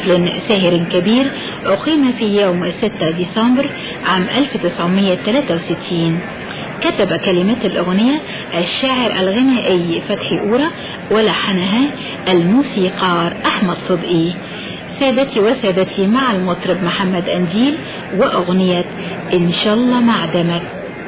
حفل ساهر كبير أقيم في يوم 6 ديسمبر عام 1963. كتب كلمات الأغنية الشاعر الغنائي فتحي أورا، ولحنها الموسيقار أحمد صدقي. سادتي وسادتي مع المطرب محمد أنديل وأغنية إن شاء الله مع دمك.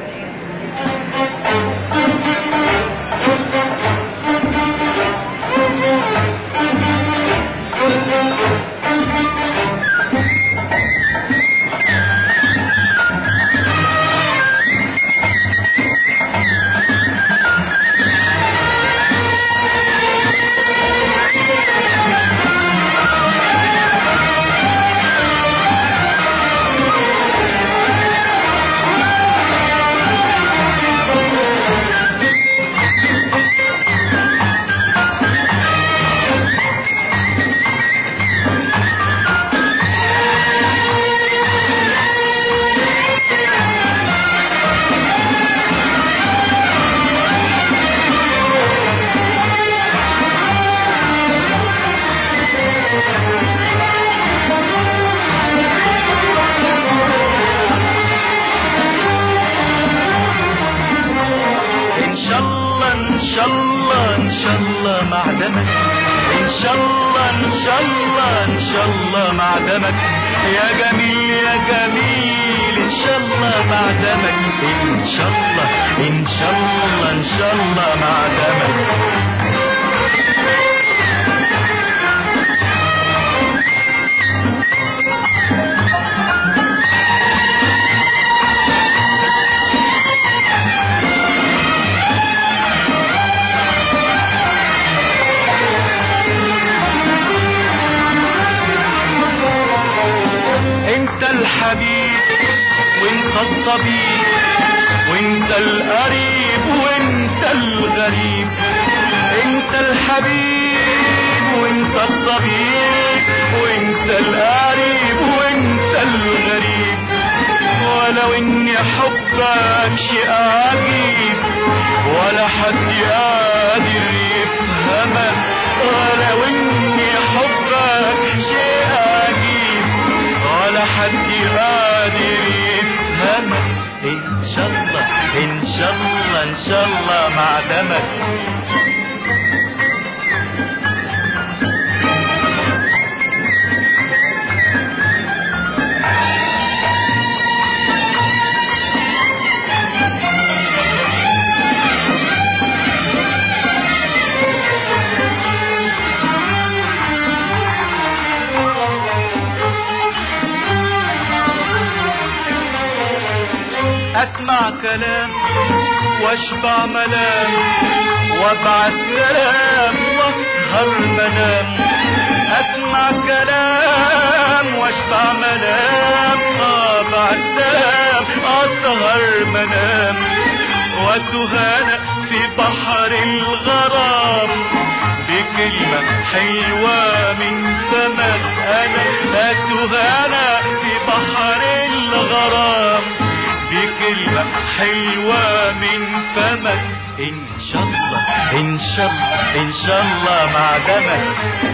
يا جميل يا جميل إن شاء الله مع دمك، إن شاء الله إن شاء الله إن شاء الله مع دمك. انت الحبيب وانت الطبيب وانت القريب وانت الغريب، انت الحبيب وانت الطبيب وانت القريب وانت الغريب، ولو اني حبك شيء عجيب ولا حد قادر يفهمك، ولو اني حبك شيء عجيب ولا حد قادر يفهمك. ان شاء الله ان شاء الله ان شاء الله مع دمك. اسمع كلام واشبع ملام وابعث سلام واسهر منام، اسمع كلام واشبع ملام وابعث سلام اسهر منام، وتهانى في بحر الغرام بكلمة حلوة من فمك. انا اتهانى في بحر الغرام بكلمة حلوة من فمك. إن شاء الله إن شاء الله إن شاء الله مع دمك.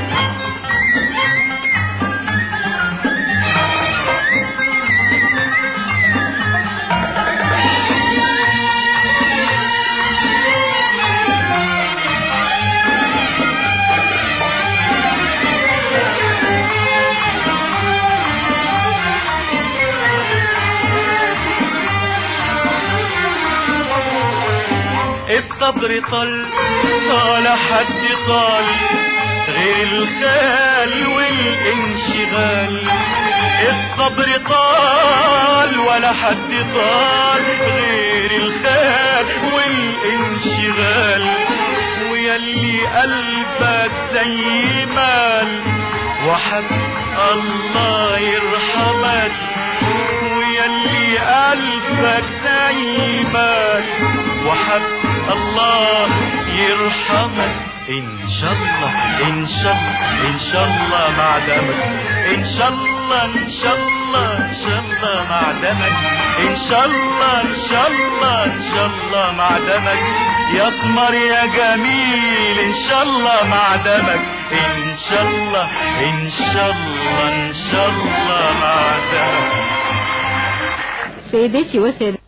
الصبر طال حد طال غير الخال والانشغال، الصبر طال ولا حد طال غير الخال والانشغال، ويلي قلبك زي مال وحب الله يرحمك، ويلي قلبك زي مال وحب الله يرحمك. ان شاء الله ان شاء الله ان شاء الله مع دمك، ان شاء الله ان شاء الله ان شاء الله مع دمك، ان شاء الله ان شاء الله ان شاء الله مع دمك. يا قمر يا جميل ان شاء الله مع دمك ان شاء الله ان شاء الله ان شاء الله مع دمك. سيدتي وسادتي